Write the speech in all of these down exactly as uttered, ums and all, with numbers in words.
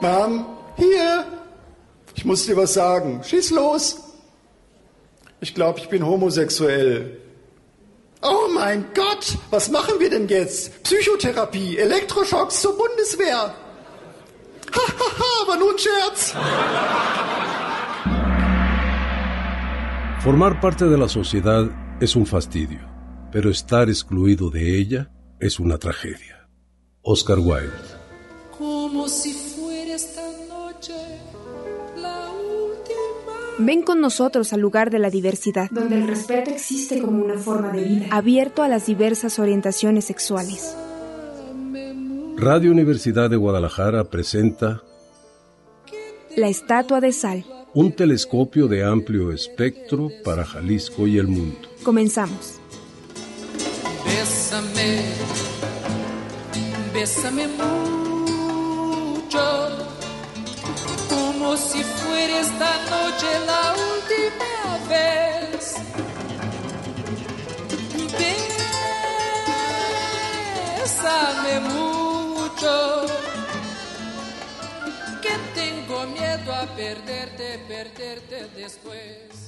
Mom, hier. Ich muss dir was sagen. Schieß los. Ich glaube, ich bin homosexuell. Oh mein Gott, was machen wir denn jetzt? Psychotherapie, Elektroschocks zur Bundeswehr. Ha, ha, ha, war nur ein Scherz. Formar parte de la sociedad es un fastidio, pero estar excluido de ella es una tragedia. Oscar Wilde. Como si fuera esta noche la última. Ven con nosotros al lugar de la diversidad, donde el respeto existe como una forma de vida, abierto a las diversas orientaciones sexuales. Radio Universidad de Guadalajara presenta La Estatua de Sal, un telescopio de amplio espectro para Jalisco y el mundo. Comenzamos. Bésame, bésame mucho, como si fuera esta noche la última vez. Bésame mucho, que tengo miedo a perderte, perderte después.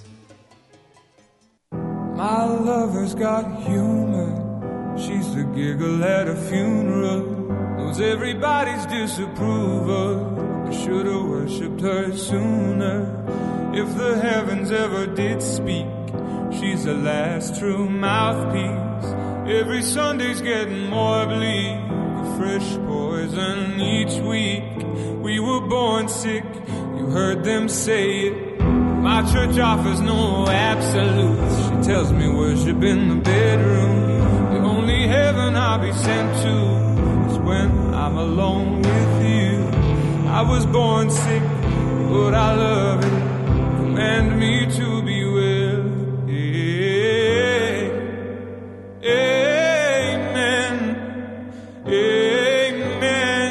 My lover's got humor. She's the giggle at a funeral. Knows everybody's disapproval. I should've worshipped her sooner. If the heavens ever did speak, she's the last true mouthpiece. Every Sunday's getting more bleak, a fresh poison each week. We were born sick, you heard them say it. My church offers no absolutes. She tells me worship in the bedroom. The only heaven I'll be sent to is when I'm alone with you. I was born sick, but I love it. Command me to be well. Amen. Amen.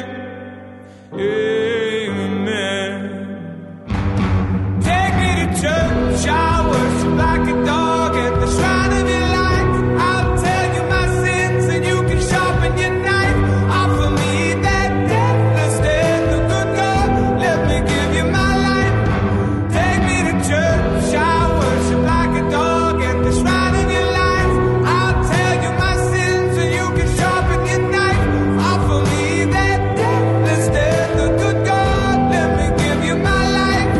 Amen. Take me to church, I worship like a dog at the shrine of your life. I'll tell you my sins and you can sharpen your knife. Offer me that deathless death, the good God, let me give you my life. Take me to church, I worship like a dog at the shrine of your life. I'll tell you my sins and you can sharpen your knife. Offer me that deathless death, the good God, let me give you my life.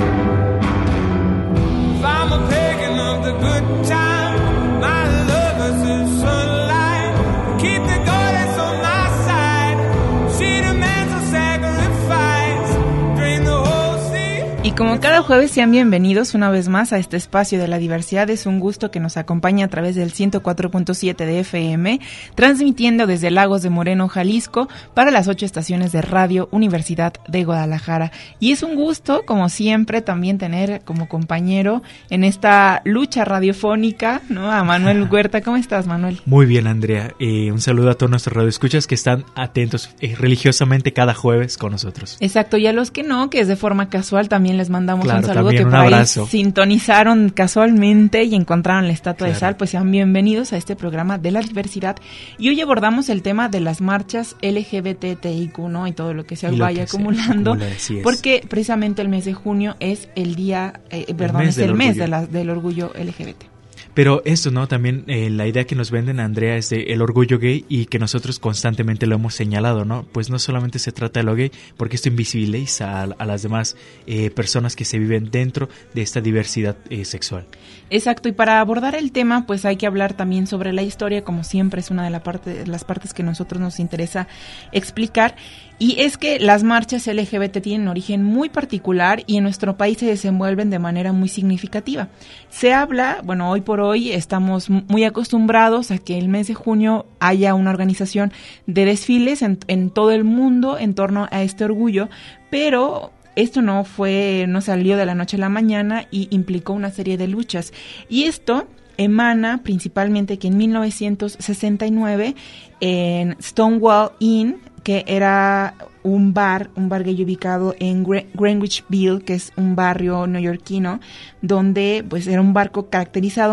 If I'm a pagan of the good time, my lover's the sunlight. Keep the goddess on my side. She demands a sacrifice. Drain the whole sea. Y como cada jueves, sean bienvenidos una vez más a este espacio de la diversidad. Es un gusto que nos acompañe a través del ciento cuatro punto siete de F M, transmitiendo desde Lagos de Moreno, Jalisco, para las ocho estaciones de Radio Universidad de Guadalajara. Y es un gusto, como siempre, también tener como compañero en esta lucha radiofónica, ¿no?, a Manuel Huerta. ¿Cómo estás, Manuel? Muy bien, Andrea. Eh, un saludo a todos nuestros radioescuchas que están atentos eh, religiosamente cada jueves con nosotros. Exacto, y a los que no, que es de forma casual, también les mandamos Claro, un saludo, también que un por ahí abrazo. sintonizaron casualmente y encontraron la Estatua Claro. de Sal. Pues sean bienvenidos a este programa de la diversidad. Y hoy abordamos el tema de las marchas L G B T I Q, ¿no?, y todo lo que se Y lo vaya que se acumulando, acumula, así es. porque precisamente el mes de junio es el día, eh, perdón, mes es del el mes orgullo. de la, del orgullo L G B T. Pero esto, ¿no? También eh, la idea que nos venden, Andrea, es de el orgullo gay y que nosotros constantemente lo hemos señalado, ¿no? Pues no solamente se trata de lo gay, porque esto invisibiliza a, a las demás eh, personas que se viven dentro de esta diversidad eh, sexual. Exacto, y para abordar el tema, pues hay que hablar también sobre la historia, como siempre es una de la parte, las partes que a nosotros nos interesa explicar. Y es que las marchas L G B T tienen un origen muy particular y en nuestro país se desenvuelven de manera muy significativa. Se habla, bueno, hoy por hoy estamos muy acostumbrados a que el mes de junio haya una organización de desfiles en, en todo el mundo en torno a este orgullo, pero esto no fue, no salió de la noche a la mañana y implicó una serie de luchas. Y esto emana principalmente que en mil novecientos sesenta y nueve en Stonewall Inn, que era un bar, un bar gay ubicado en Greenwichville, que es un barrio neoyorquino, donde pues era un barco caracterizado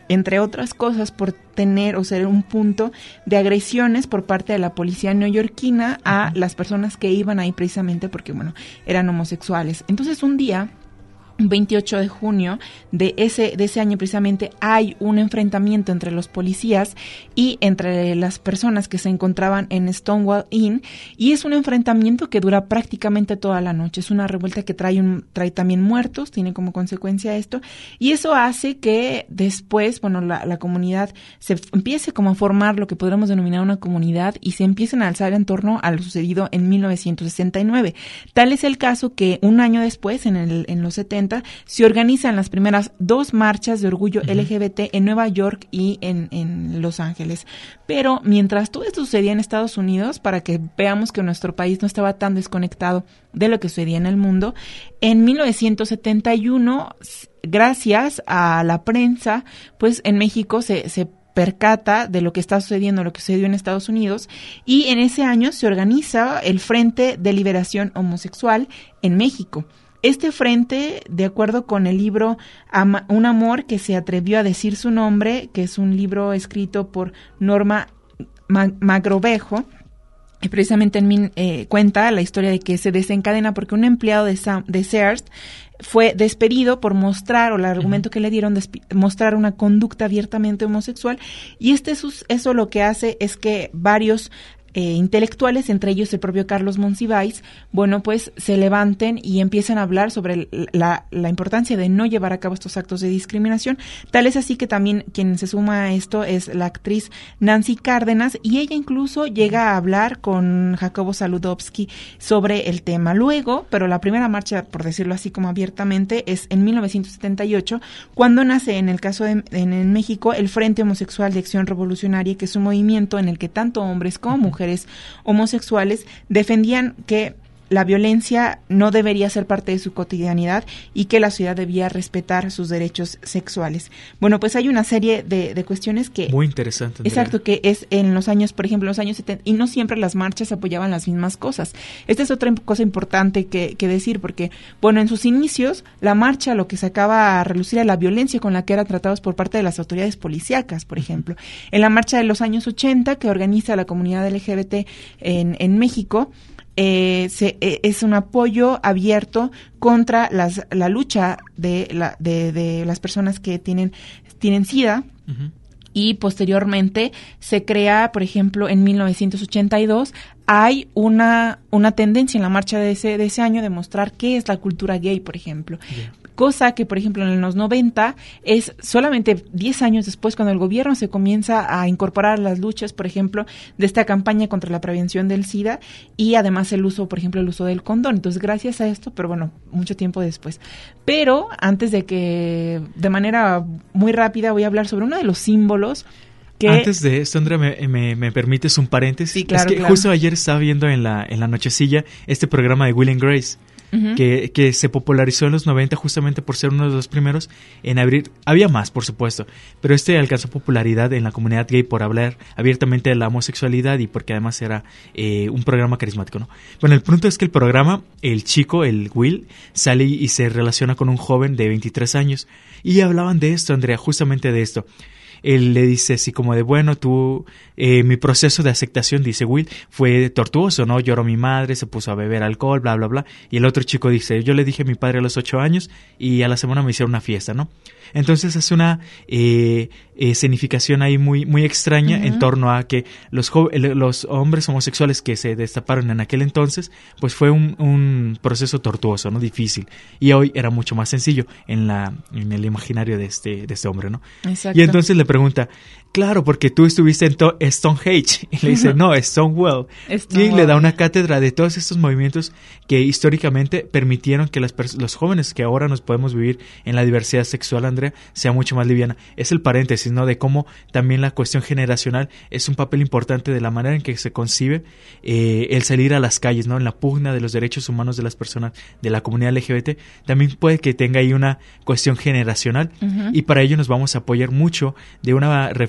entre otras cosas, por tener o ser un punto de agresiones por parte de la policía neoyorquina a las personas que iban ahí precisamente porque, bueno, eran homosexuales. Entonces, un día, veintiocho de junio de ese de ese año precisamente, hay un enfrentamiento entre los policías y entre las personas que se encontraban en Stonewall Inn, y es un enfrentamiento que dura prácticamente toda la noche. Es una revuelta que trae un trae también muertos, tiene como consecuencia esto, y eso hace que después, bueno, la, la comunidad se empiece como a formar lo que podríamos denominar una comunidad y se empiecen a alzar en torno a lo sucedido en mil novecientos sesenta y nueve. Tal es el caso que un año después, en el en los setenta, se organizan las primeras dos marchas de orgullo uh-huh. L G B T en Nueva York y en, en Los Ángeles. Pero mientras todo esto sucedía en Estados Unidos, para que veamos que nuestro país no estaba tan desconectado de lo que sucedía en el mundo, en mil novecientos setenta y uno, gracias a la prensa, pues en México se, se percata de lo que está sucediendo, lo que sucedió en Estados Unidos, y en ese año se organiza el Frente de Liberación Homosexual en México. Este frente, de acuerdo con el libro Am- Un amor que se atrevió a decir su nombre, que es un libro escrito por Norma Ma- Magrovejo, y precisamente en mi, eh, cuenta la historia de que se desencadena porque un empleado de, Sam, de Sears fue despedido por mostrar, o el argumento uh-huh. que le dieron, despi- mostrar una conducta abiertamente homosexual, y este eso lo que hace es que varios Eh, intelectuales, entre ellos el propio Carlos Monsiváis, bueno, pues se levanten y empiezan a hablar sobre la, la importancia de no llevar a cabo estos actos de discriminación. Tal es así que también quien se suma a esto es la actriz Nancy Cárdenas, y ella incluso llega a hablar con Jacobo Saludowski sobre el tema. Luego, pero la primera marcha, por decirlo así como abiertamente, es en mil novecientos setenta y ocho, cuando nace, en el caso de en, en México, el Frente Homosexual de Acción Revolucionaria, que es un movimiento en el que tanto hombres como mujeres mujeres homosexuales defendían que la violencia no debería ser parte de su cotidianidad y que la sociedad debía respetar sus derechos sexuales. Bueno, pues hay una serie de, de cuestiones que... Muy interesante, Andrea. Exacto, que es en los años, por ejemplo, en los años setenta, y no siempre las marchas apoyaban las mismas cosas. Esta es otra cosa importante que, que decir, porque, bueno, en sus inicios, la marcha lo que sacaba a relucir era la violencia con la que eran tratados por parte de las autoridades policíacas, por ejemplo. En la marcha de los años ochenta, que organiza la comunidad L G B T en, en México, Eh, se, eh, es un apoyo abierto contra las, la lucha de, la, de, de las personas que tienen, tienen SIDA. Uh-huh. Y posteriormente se crea, por ejemplo, en mil novecientos ochenta y dos, hay una, una tendencia en la marcha de ese, de ese año de mostrar qué es la cultura gay, por ejemplo. Yeah. Cosa que, por ejemplo, en los noventa es solamente diez años después cuando el gobierno se comienza a incorporar las luchas, por ejemplo, de esta campaña contra la prevención del SIDA y además el uso, por ejemplo, el uso del condón. Entonces, gracias a esto, pero bueno, mucho tiempo después. Pero antes de que, de manera muy rápida, voy a hablar sobre uno de los símbolos que... Antes de esto, Andrea, me, me, me permites un paréntesis. Sí, claro, es que claro. Justo ayer estaba viendo en la, en la nochecilla este programa de Will and Grace. Uh-huh. Que, que se popularizó en los noventa justamente por ser uno de los primeros en abrir, había más por supuesto, pero este alcanzó popularidad en la comunidad gay por hablar abiertamente de la homosexualidad y porque además era eh, un programa carismático, ¿no? Bueno, el punto es que el programa, el chico, el Will, sale y se relaciona con un joven de veintitrés años y hablaban de esto, Andrea, justamente de esto. Él le dice así como de, bueno, tú, eh, mi proceso de aceptación, dice Will, fue tortuoso, ¿no? Lloró mi madre, se puso a beber alcohol, bla, bla, bla. Y el otro chico dice, yo le dije a mi padre a los ocho años y a la semana me hicieron una fiesta, ¿no? Entonces es una eh, eh, significación ahí muy muy extraña uh-huh. en torno a que los jo- los hombres homosexuales que se destaparon en aquel entonces, pues fue un, un proceso tortuoso, ¿no? Difícil. Y hoy era mucho más sencillo en la en el imaginario de este de este hombre, ¿no? Exacto. Y entonces le pregunta, claro, porque tú estuviste en to- Stonehenge. Y le dice, no, Stonewall. Stonewall. Y le da una cátedra de todos estos movimientos que históricamente permitieron que las pers- los jóvenes que ahora nos podemos vivir en la diversidad sexual, Andrea, sea mucho más liviana. Es el paréntesis, ¿no? De cómo también la cuestión generacional es un papel importante de la manera en que se concibe eh, el salir a las calles, ¿no? En la pugna de los derechos humanos de las personas de la comunidad L G B T. También puede que tenga ahí una cuestión generacional uh-huh. y para ello nos vamos a apoyar mucho de una reflexión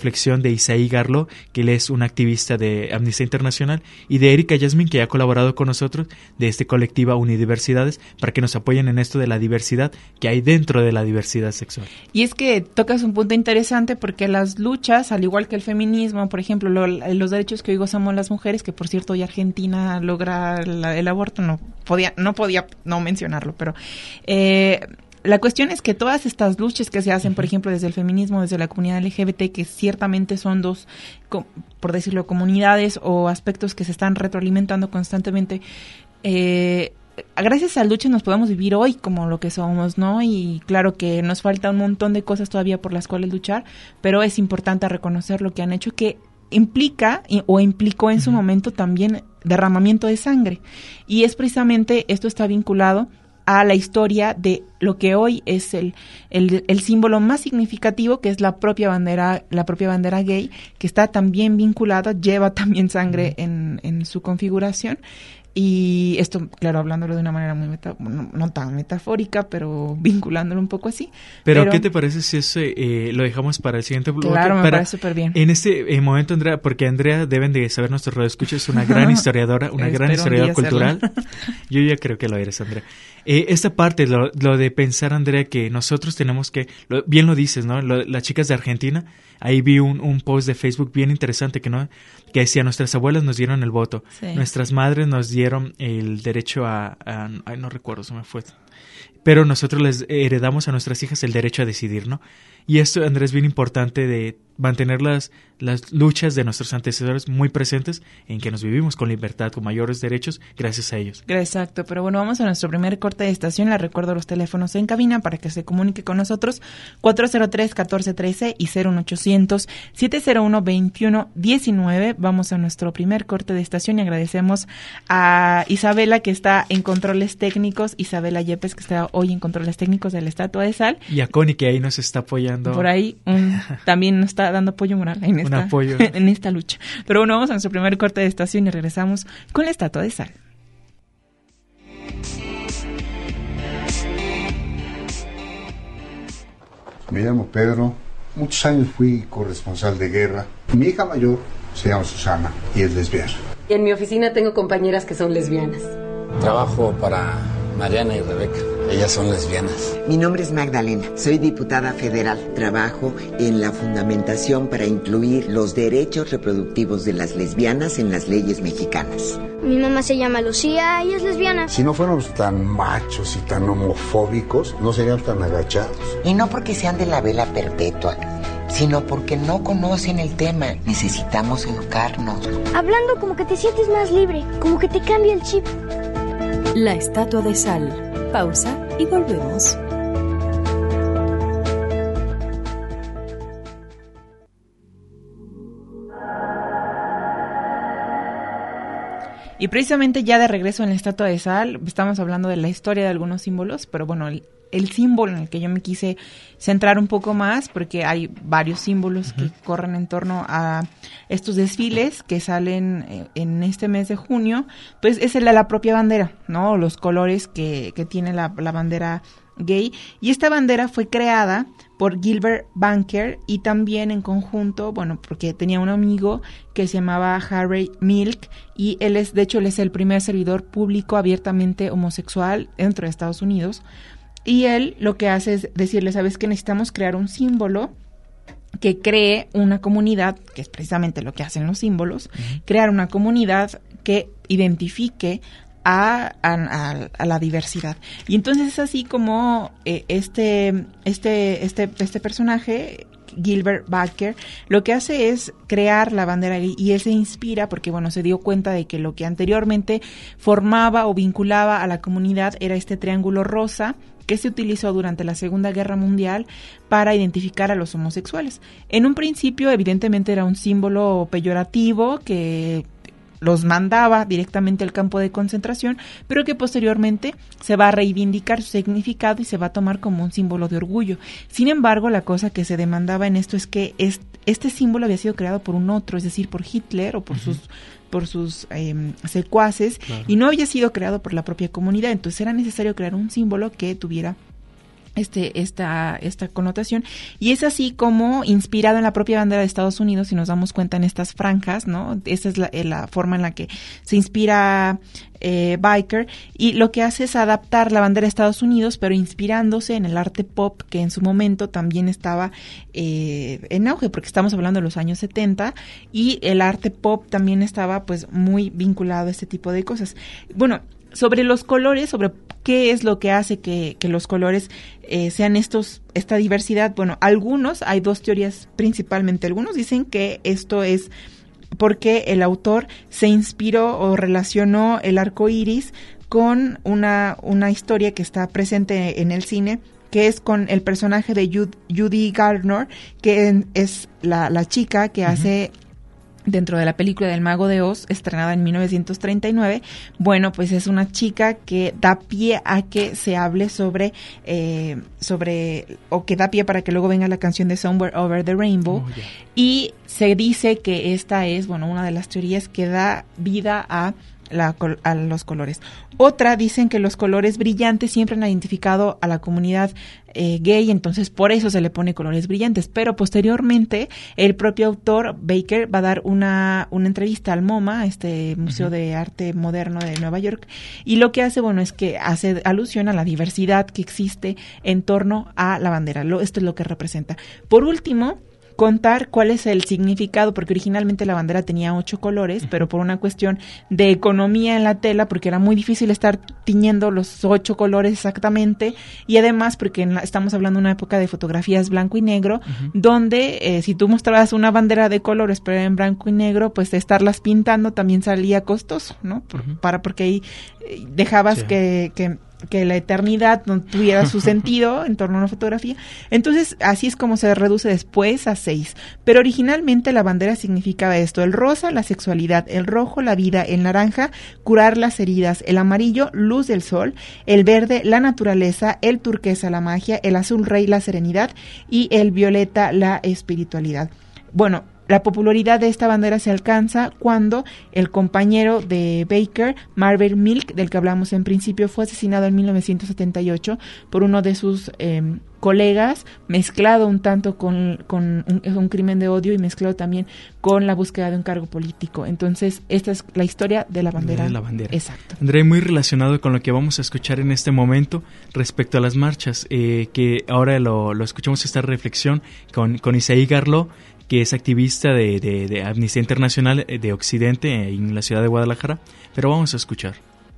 reflexión de Isaí Garlo, que él es un activista de Amnistía Internacional, y de Erika Yasmin, que ha colaborado con nosotros de este colectivo Unidiversidades, para que nos apoyen en esto de la diversidad que hay dentro de la diversidad sexual. Y es que tocas un punto interesante porque las luchas, al igual que el feminismo, por ejemplo, lo, los derechos que hoy gozamos las mujeres, que por cierto hoy Argentina logra la, el aborto, no podía, no podía no mencionarlo, pero eh, la cuestión es que todas estas luchas que se hacen, por ejemplo, desde el feminismo, desde la comunidad L G B T, que ciertamente son dos, por decirlo, comunidades o aspectos que se están retroalimentando constantemente, eh, gracias a luchas nos podemos vivir hoy como lo que somos, ¿no? Y claro que nos falta un montón de cosas todavía por las cuales luchar, pero es importante reconocer lo que han hecho, que implica o implicó en su momento también derramamiento de sangre. Y es precisamente, esto está vinculado a la historia de lo que hoy es el, el, el símbolo más significativo, que es la propia bandera, la propia bandera gay, que está también vinculada, lleva también sangre en, en su configuración. Y esto, claro, hablándolo de una manera muy meta, no, no tan metafórica, pero vinculándolo un poco así. Pero, pero ¿qué te parece si eso eh, lo dejamos para el siguiente bloque? Claro, me para, parece súper bien. En este eh, momento, Andrea, porque Andrea, deben de saber nuestros radioescuchas, es una gran historiadora, una gran historiadora cultural. Yo ya creo que lo eres, Andrea. Eh, esta parte, lo, lo de pensar, Andrea, que nosotros tenemos que, lo, bien lo dices, ¿no? Lo, las chicas de Argentina, ahí vi un, un post de Facebook bien interesante que no que decía, nuestras abuelas nos dieron el voto, sí. Nuestras madres nos dieron el derecho a, a, ay, no recuerdo, se me fue, pero nosotros les heredamos a nuestras hijas el derecho a decidir, ¿no? Y esto, Andrés, es bien importante de mantener las, las luchas de nuestros antecesores muy presentes, en que nos vivimos con libertad, con mayores derechos, gracias a ellos. Exacto, pero bueno, vamos a nuestro primer corte de estación. Les recuerdo los teléfonos en cabina para que se comunique con nosotros, cuatro cero tres, uno cuatro uno tres y cero uno ochocientos, siete cero uno, veintiuno diecinueve. Vamos a nuestro primer corte de estación y agradecemos a Isabela, que está en controles técnicos, Isabela Yepes, que está hoy en controles técnicos de la Estatua de Sal. Y a Connie, que ahí nos está apoyando. Por ahí um, también nos está dando apoyo moral en esta, apoyo. en esta lucha. Pero bueno, vamos a nuestro primer corte de estación y regresamos con la Estatua de Sal. Me llamo Pedro, muchos años fui corresponsal de guerra. Mi hija mayor se llama Susana y es lesbiana. En mi oficina tengo compañeras que son lesbianas. Trabajo para Mariana y Rebeca. Ellas son lesbianas. Mi nombre es Magdalena. Soy diputada federal. Trabajo en la fundamentación para incluir los derechos reproductivos de las lesbianas en las leyes mexicanas. Mi mamá se llama Lucía y es lesbiana. Si no fuéramos tan machos y tan homofóbicos, no seríamos tan agachados. Y no porque sean de la vela perpetua, sino porque no conocen el tema. Necesitamos educarnos. Hablando como que te sientes más libre, como que te cambia el chip. La Estatua de Sal. Pausa y volvemos. Y precisamente ya de regreso en la Estatua de Sal, estamos hablando de la historia de algunos símbolos, pero bueno, el, el símbolo en el que yo me quise centrar un poco más, porque hay varios símbolos uh-huh. que corren en torno a estos desfiles que salen eh, en este mes de junio, pues es el de la propia bandera, ¿no? Los colores que, que tiene la, la bandera gay. Y esta bandera fue creada por Gilbert Banker y también en conjunto, bueno, porque tenía un amigo que se llamaba Harry Milk y él es, de hecho, él es el primer servidor público abiertamente homosexual dentro de Estados Unidos. Y él lo que hace es decirle, ¿sabes qué? Necesitamos crear un símbolo que cree una comunidad, que es precisamente lo que hacen los símbolos, uh-huh. crear una comunidad que identifique A, a, a la diversidad. Y entonces es así como eh, este, este, este, este personaje, Gilbert Baker, lo que hace es crear la bandera gay y él se inspira porque, bueno, se dio cuenta de que lo que anteriormente formaba o vinculaba a la comunidad era este triángulo rosa que se utilizó durante la Segunda Guerra Mundial para identificar a los homosexuales. En un principio, evidentemente, era un símbolo peyorativo que los mandaba directamente al campo de concentración, pero que posteriormente se va a reivindicar su significado y se va a tomar como un símbolo de orgullo. Sin embargo, la cosa que se demandaba en esto es que es, este símbolo había sido creado por un otro, es decir, por Hitler o por uh-huh. sus por sus eh, secuaces, claro. y no había sido creado por la propia comunidad. Entonces era necesario crear un símbolo que tuviera este esta esta connotación, y es así como inspirado en la propia bandera de Estados Unidos, si nos damos cuenta en estas franjas, ¿no? Esa es la, la forma en la que se inspira eh, Baker, y lo que hace es adaptar la bandera de Estados Unidos, pero inspirándose en el arte pop, que en su momento también estaba eh, en auge, porque estamos hablando de los años setenta, y el arte pop también estaba pues muy vinculado a este tipo de cosas. Bueno, sobre los colores, sobre qué es lo que hace que, que los colores eh, sean estos, esta diversidad. Bueno, algunos, hay dos teorías principalmente. Algunos dicen que esto es porque el autor se inspiró o relacionó el arco iris con una, una historia que está presente en el cine, que es con el personaje de Judy, Judy Garner, que es la, la chica que uh-huh. hace dentro de la película del Mago de Oz, estrenada en mil novecientos treinta y nueve. Bueno, pues es una chica que da pie a que se hable sobre, eh, sobre, o que da pie para que luego venga la canción de Somewhere Over the Rainbow. Oh, yeah. Y se dice que esta es, bueno, una de las teorías que da vida a La, a los colores. Otra, dicen que los colores brillantes siempre han identificado a la comunidad eh, gay, entonces por eso se le pone colores brillantes, pero posteriormente el propio autor Baker va a dar una, una entrevista al MoMA, este Museo uh-huh. de Arte Moderno de Nueva York, y lo que hace, bueno, es que hace alusión a la diversidad que existe en torno a la bandera. Lo, esto es lo que representa. Por último, contar cuál es el significado, porque originalmente la bandera tenía ocho colores, pero por una cuestión de economía en la tela, porque era muy difícil estar tiñendo los ocho colores exactamente, y además porque en la, estamos hablando de una época de fotografías blanco y negro, uh-huh. donde eh, si tú mostrabas una bandera de colores pero en blanco y negro, pues estarlas pintando también salía costoso, ¿no? Por, uh-huh. para porque ahí eh, dejabas sí. que... que que la eternidad no tuviera su sentido en torno a una fotografía. Entonces, así es como se reduce después a seis. Pero originalmente la bandera significaba esto: el rosa, la sexualidad; el rojo, la vida; el naranja, curar las heridas; el amarillo, luz del sol; el verde, la naturaleza; el turquesa, la magia; el azul rey, la serenidad; y el violeta, la espiritualidad. Bueno, la popularidad de esta bandera se alcanza cuando el compañero de Baker, Marvin Milk, del que hablamos en principio, fue asesinado en mil novecientos setenta y ocho por uno de sus eh, colegas, mezclado un tanto con, con un, un crimen de odio y mezclado también con la búsqueda de un cargo político. Entonces, esta es la historia de la bandera. De la bandera. Exacto. André, muy relacionado con lo que vamos a escuchar en este momento respecto a las marchas, eh, que ahora lo, lo escuchamos esta reflexión con, con Isaí Garló, que es activista de, de, de Amnistía Internacional de Occidente en la ciudad de Guadalajara, pero vamos a escuchar.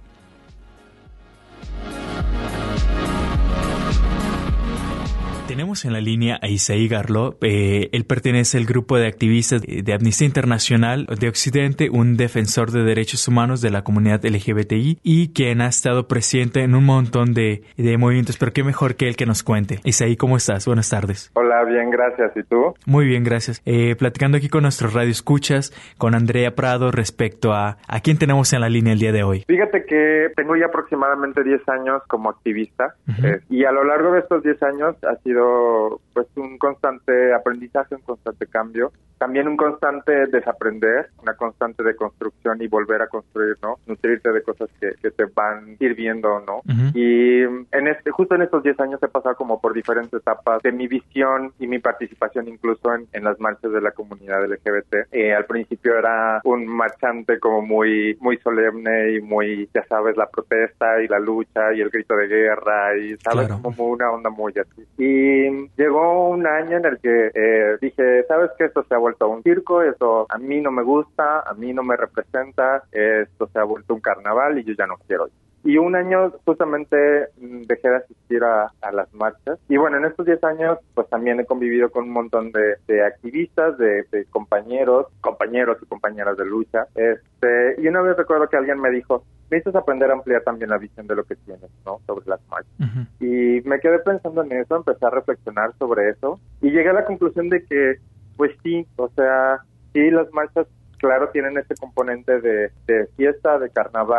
Tenemos en la línea a Isaí Garló. Eh, él pertenece al grupo de activistas de, de Amnistía Internacional de Occidente, un defensor de derechos humanos de la comunidad L G B T I y quien ha estado presente en un montón de, de movimientos, pero qué mejor que él que nos cuente. Isaí, ¿cómo estás? Buenas tardes. Hola, bien, gracias. ¿Y tú? Muy bien, gracias. Eh, platicando aquí con nuestros radioescuchas, con Andrea Prado respecto a a quién tenemos en la línea el día de hoy. Fíjate que tengo ya aproximadamente diez años como activista uh-huh. eh, y a lo largo de estos diez años ha sido pues un constante aprendizaje, un constante cambio, también un constante desaprender, una constante de construcción y volver a construir, ¿no? Nutrirte de cosas que, que te van sirviendo, ¿no? Uh-huh. Y en este, justo en estos diez años he pasado como por diferentes etapas de mi visión y mi participación incluso en, en las marchas de la comunidad L G B T. Eh, al principio era un marchante como muy, muy solemne y muy, ya sabes, la protesta y la lucha y el grito de guerra y, ¿sabes? Claro. Como una onda muy así. Y llegó un año en el que eh, dije, ¿sabes qué? Esto se ha vuelto un circo, eso a mí no me gusta, a mí no me representa, esto se ha vuelto un carnaval y yo ya no quiero ir. Y un año justamente dejé de asistir a, a las marchas. Y bueno, en estos diez años pues también he convivido con un montón de, de activistas, de, de compañeros, compañeros y compañeras de lucha. Este, y una vez recuerdo que alguien me dijo, necesitas aprender a ampliar también la visión de lo que tienes, ¿no? Sobre las marchas. Uh-huh. Y me quedé pensando en eso, empecé a reflexionar sobre eso y llegué a la conclusión de que, pues sí, o sea, sí, las marchas, claro, tienen ese componente de, de fiesta, de carnaval,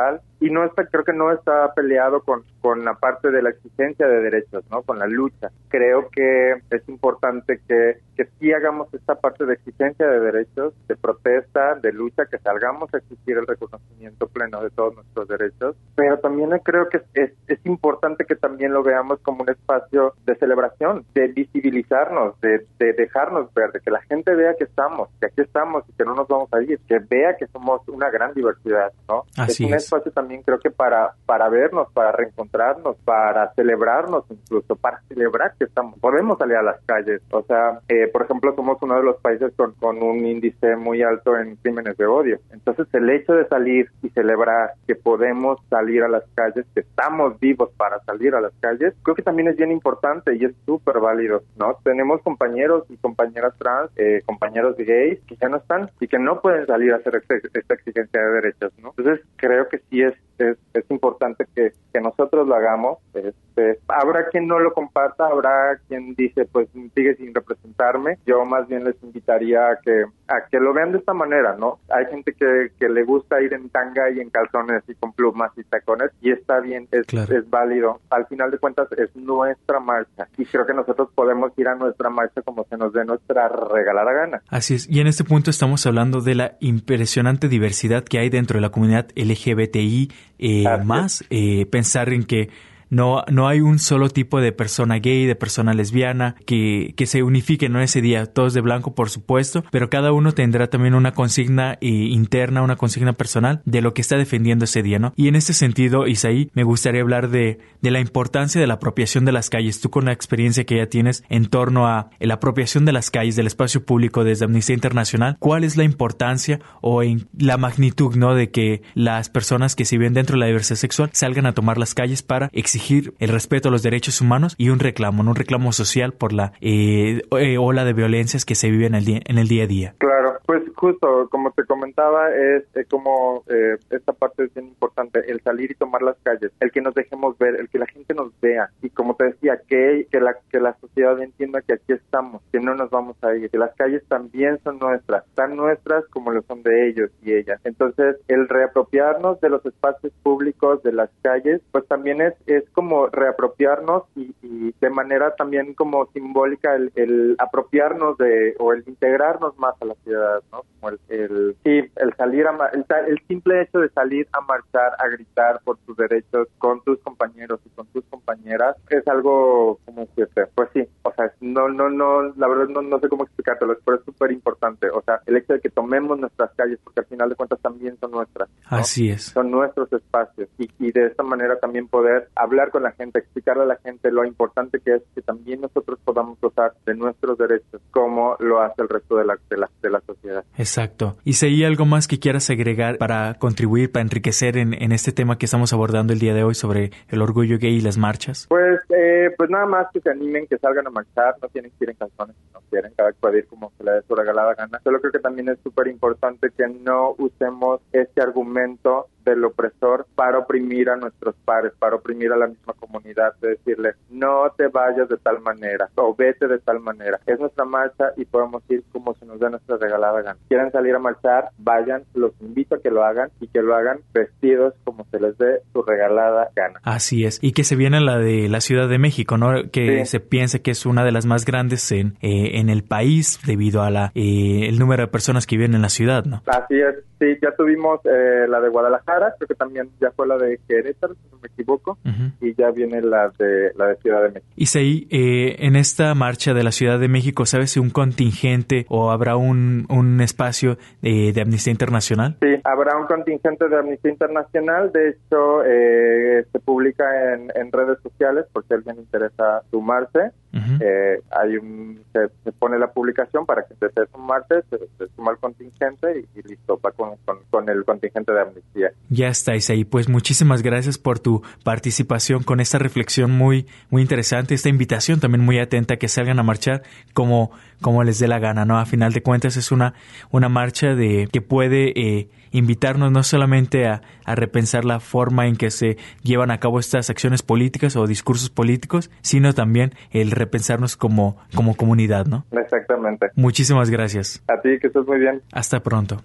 y no está, creo que no está peleado con, con la parte de la exigencia de derechos, ¿no? Con la lucha. Creo que es importante que, que sí hagamos esta parte de exigencia de derechos, de protesta, de lucha, que salgamos a exigir el reconocimiento pleno de todos nuestros derechos, pero también creo que es, es importante que también lo veamos como un espacio de celebración, de visibilizarnos, de, de dejarnos ver, de que la gente vea que estamos, que aquí estamos y que no nos vamos a ir, que vea que somos una gran diversidad, ¿no? Así es un es. espacio también creo que para, para vernos, para reencontrarnos, para celebrarnos incluso, para celebrar que estamos, podemos salir a las calles, o sea, eh, por ejemplo, somos uno de los países con, con un índice muy alto en crímenes de odio, entonces el hecho de salir y celebrar que podemos salir a las calles, que estamos vivos para salir a las calles, creo que también es bien importante y es súper válido, ¿no? Tenemos compañeros y compañeras trans, eh, compañeros gays que ya no están y que no pueden salir a hacer esta, esta exigencia de derechos, ¿no? Entonces creo que sí es es, es importante que, que nosotros lo hagamos. Este, habrá quien no lo comparta, habrá quien dice, pues sigue sin representarme. Yo más bien les invitaría a que a que lo vean de esta manera, ¿no? Hay gente que, que le gusta ir en tanga y en calzones y con plumas y tacones, y está bien, es, claro. es válido. Al final de cuentas es nuestra marcha, y creo que nosotros podemos ir a nuestra marcha como se nos dé nuestra regalada gana. Así es, y en este punto estamos hablando de la impresionante diversidad que hay dentro de la comunidad L G B T I eh, más, eh, pensar en que No, no hay un solo tipo de persona gay, de persona lesbiana que, que se unifique, ¿no? Ese día, todos de blanco, por supuesto, pero cada uno tendrá también una consigna eh, interna, una consigna personal de lo que está defendiendo ese día, ¿no? Y en este sentido, Isaí, me gustaría hablar de, de la importancia de la apropiación de las calles. Tú, con la experiencia que ya tienes en torno a la apropiación de las calles, del espacio público desde Amnistía Internacional, ¿cuál es la importancia o en la magnitud, ¿no? De que las personas que se viven dentro de la diversidad sexual salgan a tomar las calles para exigir el respeto a los derechos humanos y un reclamo, ¿no? un reclamo social por la eh, ola de violencias que se vive en el día, en el día a día? Claro, pues justo como te comentaba, es, es como eh, esta parte es bien importante, el salir y tomar las calles, el que nos dejemos ver, el que la gente nos vea, y como te decía, que, que, la, que la sociedad entienda que aquí estamos, que no nos vamos a ir, que las calles también son nuestras, tan nuestras como lo son de ellos y ellas. Entonces, el reapropiarnos de los espacios públicos, de las calles, pues también es, es como reapropiarnos y, y de manera también como simbólica el, el apropiarnos de o el integrarnos más a la ciudad, ¿no? Como el, el sí, el salir a el, el simple hecho de salir a marchar, a gritar por tus derechos con tus compañeros y con tus compañeras es algo como que pues sí, o sea, no no no la verdad no no sé cómo explicártelo, pero es súper importante, o sea, el hecho de que tomemos nuestras calles, porque al final de cuentas también son nuestras, ¿no? Así es. Son nuestros espacios y, y de esta manera también poder hablar con la gente, explicarle a la gente lo importante que es que también nosotros podamos gozar de nuestros derechos como lo hace el resto de la, de la, de la sociedad. Exacto. ¿Y si hay algo más que quieras agregar para contribuir, para enriquecer en, en este tema que estamos abordando el día de hoy sobre el orgullo gay y las marchas? Pues eh, pues nada más que se animen, que salgan a marchar, no tienen que ir en calzones si no quieren, cada cual puede ir como se le dé su regalada gana. Solo creo que también es súper importante que no usemos este argumento del opresor para oprimir a nuestros pares, para oprimir a la misma comunidad, de decirle, no te vayas de tal manera, o vete de tal manera. Es nuestra marcha y podemos ir como se nos dé nuestra regalada gana. Quieren salir a marchar, vayan, los invito a que lo hagan, y que lo hagan vestidos como se les dé su regalada gana. Así es, y que se viene la de la Ciudad de México, ¿no? Que sí. Se piensa que es una de las más grandes en, eh, en el país, debido a la eh, el número de personas que viven en la ciudad, ¿no? Así es, sí, ya tuvimos eh, la de Guadalajara, creo que también ya fue la de Querétaro, si no me equivoco, uh-huh. y ya viene la de la de Ciudad de México. Isaí, eh, en esta marcha de la Ciudad de México, ¿sabes si un contingente o habrá un, un espacio de, de Amnistía Internacional? Sí, habrá un contingente de Amnistía Internacional, de hecho eh, se publica en, en redes sociales por si a alguien le interesa sumarse. Uh-huh. Eh, hay un se, se pone la publicación para que se desee sumarse, se, se suma el contingente y, y listo, va con, con, con el contingente de Amnistía. Ya está, Isaí, pues muchísimas gracias por tu participación con esta reflexión muy muy interesante, esta invitación también muy atenta a que salgan a marchar como, como les dé la gana, ¿no? A final de cuentas es una, una marcha de que puede eh, invitarnos no solamente a, a repensar la forma en que se llevan a cabo estas acciones políticas o discursos políticos, sino también el repensarnos como, como comunidad, ¿no? Exactamente. Muchísimas gracias. A ti, que estés muy bien. Hasta pronto.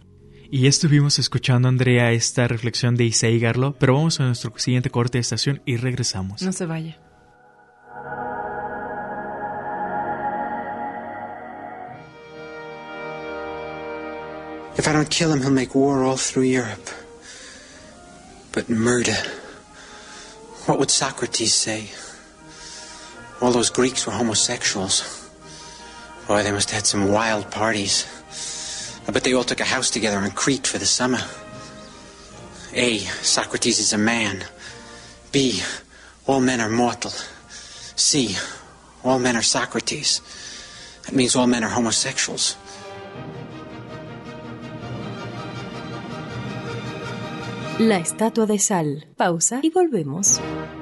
Y ya estuvimos escuchando, Andrea, esta reflexión de Isaí Garlo, pero vamos a nuestro siguiente corte de estación y regresamos. No se vaya. If I don't kill him, he'll make war all through Europe. But murder, what would Socrates say? All those Greeks were homosexuals. Boy, they must have had some wild parties. I bet they all took a house together on Crete for the summer. A, Socrates is a man. B, all men are mortal. C, all men are Socrates. That means all men are homosexuals. La estatua de sal. Pausa y volvemos.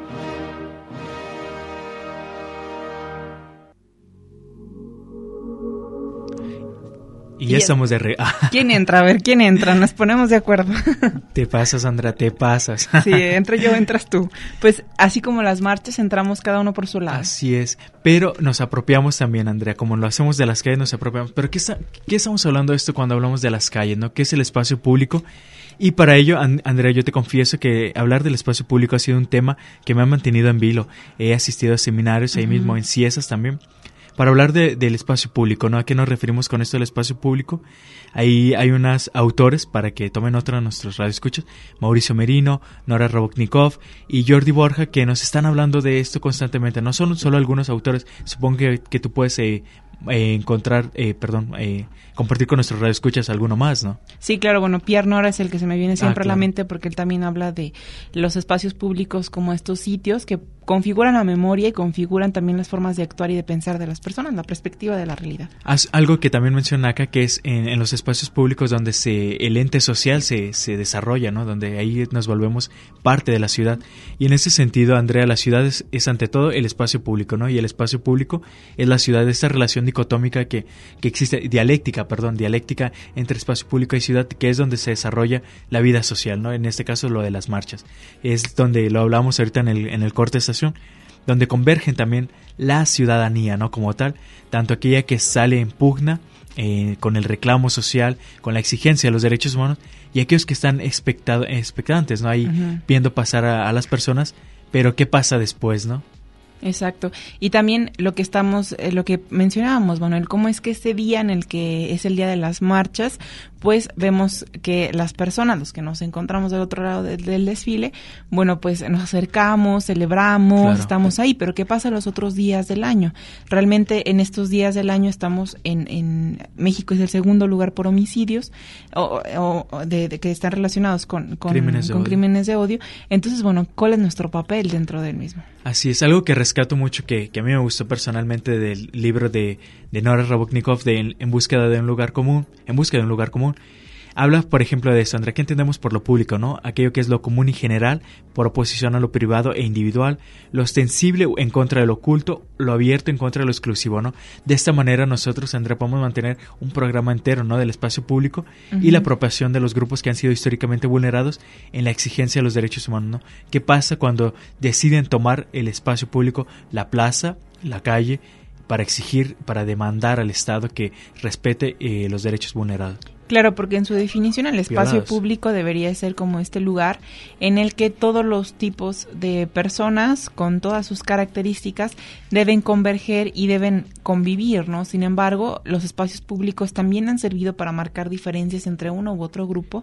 Y ya y estamos de re... ¿Quién entra? A ver, ¿quién entra? Nos ponemos de acuerdo. Te pasas, Andrea, te pasas. Sí, entro yo, entras tú. Pues así como las marchas, entramos cada uno por su lado. Así es, pero nos apropiamos también, Andrea, como lo hacemos de las calles, nos apropiamos. Pero ¿qué, está, qué estamos hablando de esto cuando hablamos de las calles, no? ¿Qué es el espacio público? Y para ello, Andrea, yo te confieso que hablar del espacio público ha sido un tema que me ha mantenido en vilo. He asistido a seminarios ahí uh-huh. mismo en Ciesas también, para hablar de, del espacio público, ¿no? ¿A qué nos referimos con esto del espacio público? Ahí hay unos autores, para que tomen otra de nuestros radioescuchas, Mauricio Merino, Nora Robotnikov y Jordi Borja, que nos están hablando de esto constantemente. No son solo algunos autores, supongo que, que tú puedes eh, eh, encontrar, eh, perdón, eh, compartir con nuestros radioescuchas alguno más, ¿no? Sí, claro, bueno, Pierre Nora es el que se me viene siempre ah, claro. a la mente, porque él también habla de los espacios públicos como estos sitios que configuran la memoria y configuran también las formas de actuar y de pensar de las personas, la perspectiva de la realidad. Algo que también menciona acá, que es en, en los espacios públicos donde se, el ente social se, se desarrolla, ¿no? Donde ahí nos volvemos parte de la ciudad. Y en ese sentido, Andrea, la ciudad es, es ante todo el espacio público, ¿no? Y el espacio público es la ciudad, esta relación dicotómica que, que existe, dialéctica, perdón, dialéctica entre espacio público y ciudad, que es donde se desarrolla la vida social, ¿no? En este caso, lo de las marchas. Es donde lo hablamos ahorita en el, en el corte de estación, donde convergen también la ciudadanía, ¿no? Como tal, tanto aquella que sale en pugna eh, con el reclamo social, con la exigencia de los derechos humanos, y aquellos que están expectado, expectantes, ¿no? Ahí uh-huh. viendo pasar a, a las personas, pero ¿qué pasa después, no? Exacto. Y también lo que estamos, eh, lo que mencionábamos, Manuel, cómo es que este día en el que es el día de las marchas, pues vemos que las personas, los que nos encontramos del otro lado del, del desfile, bueno, pues nos acercamos, celebramos, claro. estamos ahí, pero ¿qué pasa los otros días del año? Realmente en estos días del año estamos en, en México es el segundo lugar por homicidios o, o de, de que están relacionados con, con, crímenes, de con crímenes de odio. Entonces, bueno, ¿cuál es nuestro papel dentro del mismo? Así es, algo que rescato mucho, que, que a mí me gustó personalmente del libro de, de Nora Robotnikov, de en, en búsqueda de un lugar común, en búsqueda de un lugar común. Habla, por ejemplo, de esto, Andrea, ¿qué entendemos por lo público, no? Aquello que es lo común y general, por oposición a lo privado e individual, lo ostensible en contra de lo oculto, lo abierto en contra de lo exclusivo, ¿no? De esta manera nosotros, Andrea, podemos mantener un programa entero, ¿no? Del espacio público uh-huh. y la apropiación de los grupos que han sido históricamente vulnerados en la exigencia de los derechos humanos, ¿no? ¿Qué pasa cuando deciden tomar el espacio público, la plaza, la calle, para exigir, para demandar al Estado que respete eh, los derechos vulnerados? Claro, porque en su definición el espacio Violadas. público debería ser como este lugar en el que todos los tipos de personas con todas sus características deben converger y deben convivir, ¿no? Sin embargo, los espacios públicos también han servido para marcar diferencias entre uno u otro grupo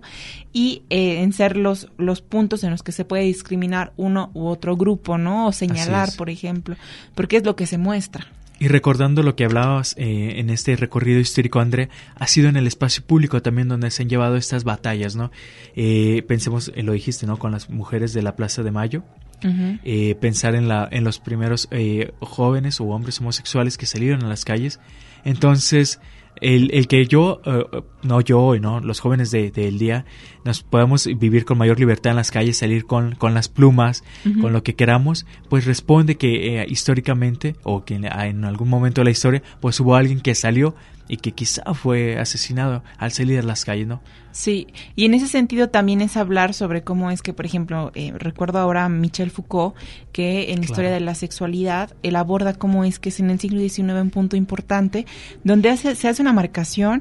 y eh, en ser los, los puntos en los que se puede discriminar uno u otro grupo, ¿no? O señalar, por ejemplo, porque es lo que se muestra. Y recordando lo que hablabas eh, en este recorrido histórico, Andrea, ha sido en el espacio público también donde se han llevado estas batallas, ¿no? Eh, pensemos, eh, lo dijiste, ¿no? Con las mujeres de la Plaza de Mayo. Uh-huh. Eh, pensar en, la, en los primeros eh, jóvenes o hombres homosexuales que salieron a las calles. Entonces, el, el que yo, uh, no yo, no los jóvenes de, del día, nos podamos vivir con mayor libertad en las calles, salir con, con las plumas, uh-huh. con lo que queramos, pues responde que eh, históricamente, o que en, en algún momento de la historia, pues hubo alguien que salió y que quizá fue asesinado al salir a las calles, ¿no? Sí, y en ese sentido también es hablar sobre cómo es que, por ejemplo, eh, recuerdo ahora a Michel Foucault, que en la historia claro. de la sexualidad, él aborda cómo es que es en el siglo diecinueve un punto importante, donde hace, se hace una marcación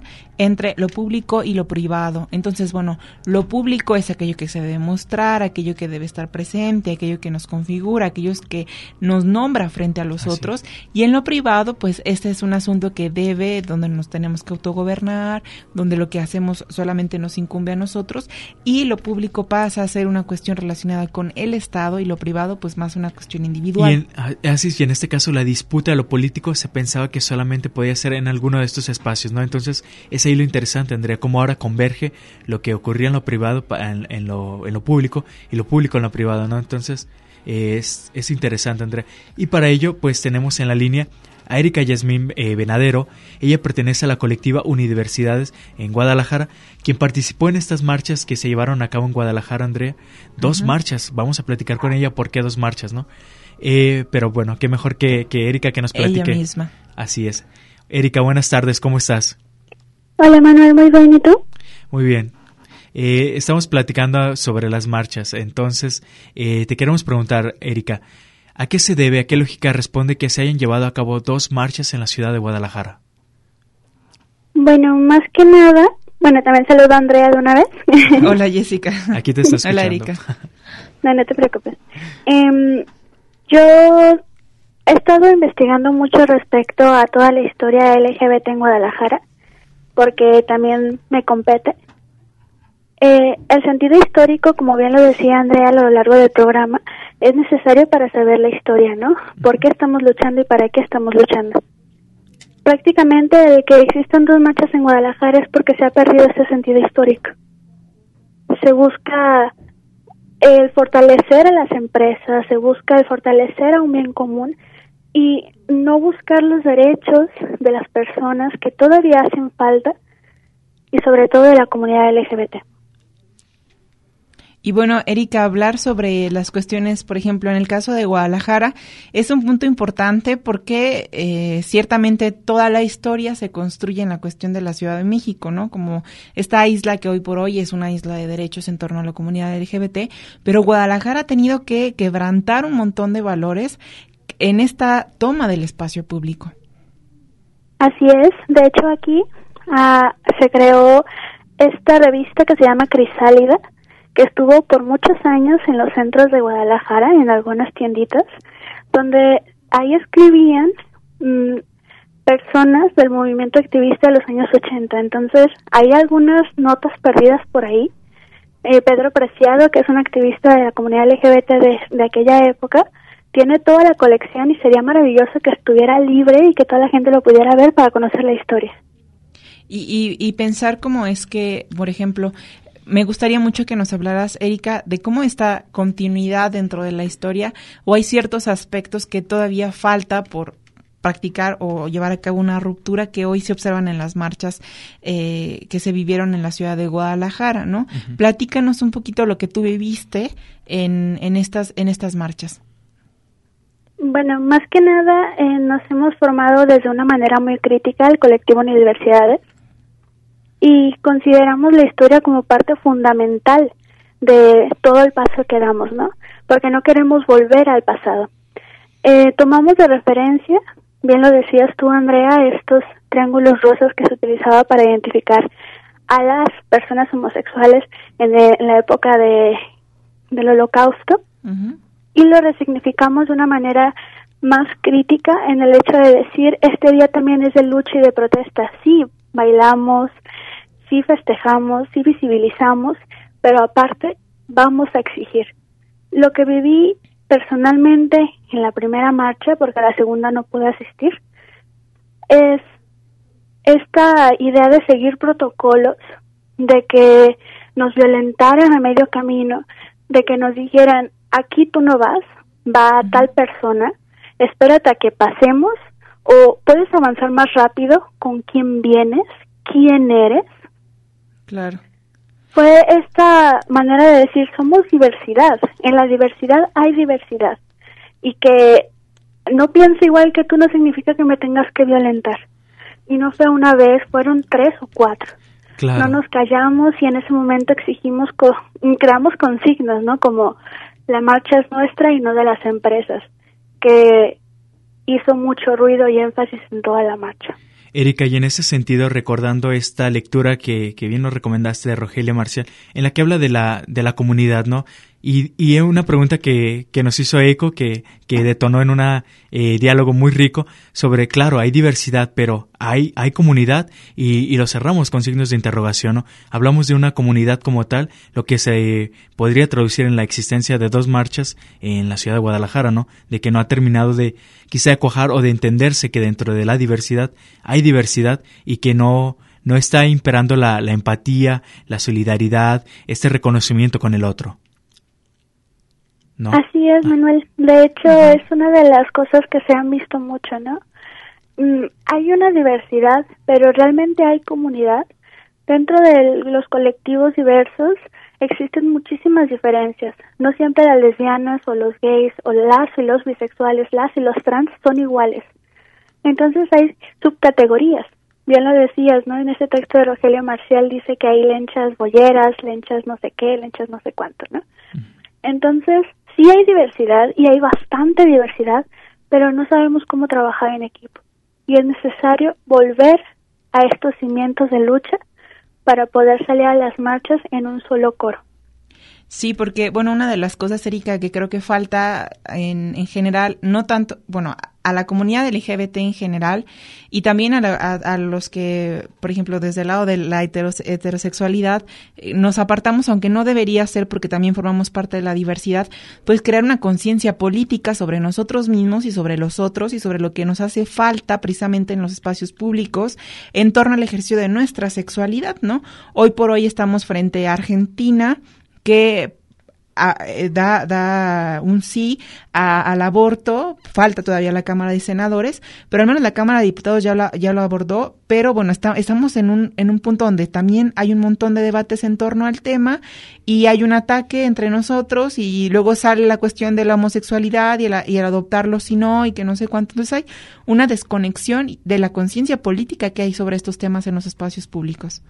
entre lo público y lo privado. Entonces, bueno, lo público es aquello que se debe mostrar, aquello que debe estar presente, aquello que nos configura, aquellos que nos nombra frente a los Así. otros, y en lo privado, pues este es un asunto que debe, donde nos tenemos que autogobernar, donde lo que hacemos solamente nos incumbe a nosotros, y lo público pasa a ser una cuestión relacionada con el Estado, y lo privado pues más una cuestión individual. Y en, así, y en este caso la disputa de lo político se pensaba que solamente podía ser en alguno de estos espacios, ¿no? Entonces es ahí lo interesante, Andrea, cómo ahora converge lo que ocurría en lo privado en, en, lo, en lo público y lo público en lo privado, ¿no? Entonces eh, es, es interesante, Andrea. Y para ello pues tenemos en la línea a Erika Yasmín eh, Venadero. Ella pertenece a la colectiva Unidiversidades en Guadalajara, quien participó en estas marchas que se llevaron a cabo en Guadalajara, Andrea. Dos uh-huh. marchas, vamos a platicar con ella por qué dos marchas, ¿no? Eh, pero bueno, qué mejor que, que Erika que nos platique. Ella misma. Así es. Erika, buenas tardes, ¿cómo estás? Hola Manuel, muy bien, ¿y tú? Muy bien. Eh, estamos platicando sobre las marchas, entonces eh, te queremos preguntar, Erika, ¿a qué se debe, a qué lógica responde que se hayan llevado a cabo dos marchas en la ciudad de Guadalajara? Bueno, más que nada, bueno, también saludo a Andrea de una vez. Hola Jessica. Aquí te estás escuchando. Hola Erika. No, no te preocupes. Eh, yo he estado investigando mucho respecto a toda la historia L G B T en Guadalajara, porque también me compete. Eh, el sentido histórico, como bien lo decía Andrea a lo largo del programa, es necesario para saber la historia, ¿no? ¿Por qué estamos luchando y para qué estamos luchando? Prácticamente, de que existan dos marchas en Guadalajara es porque se ha perdido ese sentido histórico. Se busca el fortalecer a las empresas, se busca el fortalecer a un bien común y no buscar los derechos de las personas que todavía hacen falta y sobre todo de la comunidad L G B T. Y bueno, Erika, hablar sobre las cuestiones, por ejemplo, en el caso de Guadalajara, es un punto importante porque eh, ciertamente toda la historia se construye en la cuestión de la Ciudad de México, ¿no? Como esta isla que hoy por hoy es una isla de derechos en torno a la comunidad L G B T, pero Guadalajara ha tenido que quebrantar un montón de valores en esta toma del espacio público. Así es, de hecho aquí ah, se creó esta revista que se llama Crisálida, que estuvo por muchos años en los centros de Guadalajara, en algunas tienditas, donde ahí escribían mmm, personas del movimiento activista de los años ochenta. Entonces, hay algunas notas perdidas por ahí. Eh, Pedro Preciado, que es un activista de la comunidad L G B T de, de aquella época, tiene toda la colección y sería maravilloso que estuviera libre y que toda la gente lo pudiera ver para conocer la historia. Y, y, y pensar cómo es que, por ejemplo, me gustaría mucho que nos hablaras, Erika, de cómo esta continuidad dentro de la historia, o hay ciertos aspectos que todavía falta por practicar o llevar a cabo una ruptura que hoy se observan en las marchas eh, que se vivieron en la ciudad de Guadalajara, ¿no? Uh-huh. Platícanos un poquito lo que tú viviste en, en estas en estas marchas. Bueno, más que nada eh, nos hemos formado desde una manera muy crítica el colectivo Unidiversidades y consideramos la historia como parte fundamental de todo el paso que damos, ¿no? Porque no queremos volver al pasado. Eh, tomamos de referencia, bien lo decías tú, Andrea, estos triángulos rosas que se utilizaba para identificar a las personas homosexuales en, de, en la época de del Holocausto, uh-huh. y lo resignificamos de una manera más crítica en el hecho de decir, este día también es de lucha y de protesta. Sí, bailamos, sí festejamos, sí visibilizamos, pero aparte vamos a exigir. Lo que viví personalmente en la primera marcha, porque a la segunda no pude asistir, es esta idea de seguir protocolos, de que nos violentaran a medio camino, de que nos dijeran, aquí tú no vas, va a tal persona, espérate a que pasemos, o puedes avanzar más rápido con quién vienes, quién eres. Claro. Fue esta manera de decir, somos diversidad, en la diversidad hay diversidad, y que no piense igual que tú no significa que me tengas que violentar. Y no fue una vez, fueron tres o cuatro. Claro. No nos callamos y en ese momento exigimos, co- creamos consignas, ¿no? Como la marcha es nuestra y no de las empresas, que hizo mucho ruido y énfasis en toda la marcha. Erika, y en ese sentido, recordando esta lectura que, que bien nos recomendaste de Rogelia Marcial, en la que habla de la, de la comunidad, ¿no? Y, y una pregunta que, que nos hizo eco, que, que detonó en un eh, diálogo muy rico sobre, claro, hay diversidad, pero hay, hay comunidad, y, y lo cerramos con signos de interrogación, ¿no? Hablamos de una comunidad como tal, lo que se podría traducir en la existencia de dos marchas en la ciudad de Guadalajara, ¿no? De que no ha terminado de quizá cuajar o de entenderse que dentro de la diversidad hay diversidad y que no, no está imperando la, la empatía, la solidaridad, este reconocimiento con el otro. ¿No? Así es, Manuel. De hecho, uh-huh. es una de las cosas que se han visto mucho, ¿no? Mm, hay una diversidad, pero realmente hay comunidad. Dentro de los colectivos diversos existen muchísimas diferencias. No siempre las lesbianas o los gays o las y los bisexuales, las y los trans son iguales. Entonces hay subcategorías. Bien lo decías, ¿no? En ese texto de Rogelia Marcial dice que hay lenchas bolleras, lenchas no sé qué, lenchas no sé cuánto, ¿no? Uh-huh. Entonces, sí hay diversidad y hay bastante diversidad, pero no sabemos cómo trabajar en equipo. Y es necesario volver a estos cimientos de lucha para poder salir a las marchas en un solo coro. Sí, porque, bueno, una de las cosas, Erika, que creo que falta en, en general, no tanto, bueno, a la comunidad L G B T en general y también a, la, a, a los que, por ejemplo, desde el lado de la heteros, heterosexualidad, eh, nos apartamos, aunque no debería ser porque también formamos parte de la diversidad, pues crear una conciencia política sobre nosotros mismos y sobre los otros y sobre lo que nos hace falta precisamente en los espacios públicos en torno al ejercicio de nuestra sexualidad, ¿no? Hoy por hoy estamos frente a Argentina, que a, da, da un sí a, al aborto. Falta todavía la Cámara de Senadores, pero al menos la Cámara de Diputados ya lo, ya lo abordó. Pero bueno, está, estamos en un, en un punto donde también hay un montón de debates en torno al tema y hay un ataque entre nosotros y luego sale la cuestión de la homosexualidad y el, y el adoptarlo si no y que no sé cuánto. Entonces hay una desconexión de la conciencia política que hay sobre estos temas en los espacios públicos.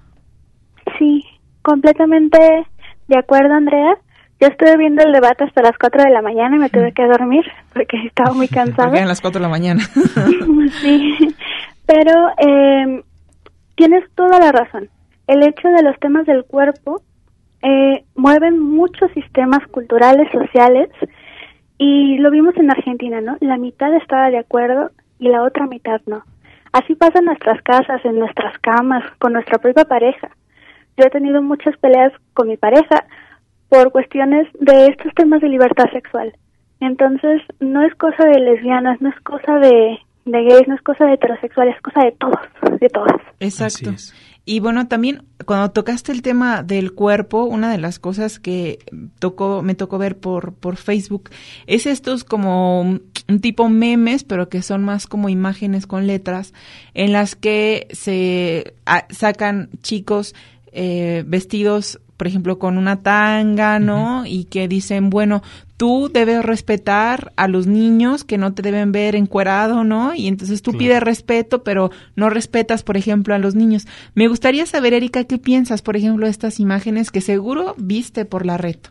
Sí, completamente de acuerdo, Andrea. Yo estuve viendo el debate hasta las cuatro de la mañana y me tuve que dormir porque estaba muy cansada. Porque eran las cuatro de la mañana. Sí, pero eh, tienes toda la razón. El hecho de los temas del cuerpo eh, mueven muchos sistemas culturales, sociales, y lo vimos en Argentina, ¿no? La mitad estaba de acuerdo y la otra mitad no. Así pasa en nuestras casas, en nuestras camas, con nuestra propia pareja. Yo he tenido muchas peleas con mi pareja por cuestiones de estos temas de libertad sexual. Entonces, no es cosa de lesbianas, no es cosa de, de gays, no es cosa de heterosexuales, es cosa de todos, de todas. Exacto. Y bueno, también cuando tocaste el tema del cuerpo, una de las cosas que tocó, me tocó ver por, por Facebook es estos como un tipo memes, pero que son más como imágenes con letras, en las que se a, sacan chicos eh, vestidos, por ejemplo, con una tanga, ¿no? Uh-huh. Y que dicen, bueno, tú debes respetar a los niños que no te deben ver encuerado, ¿no? Y entonces tú claro. pides respeto, pero no respetas, por ejemplo, a los niños. Me gustaría saber, Erika, ¿qué piensas, por ejemplo, de estas imágenes que seguro viste por la red?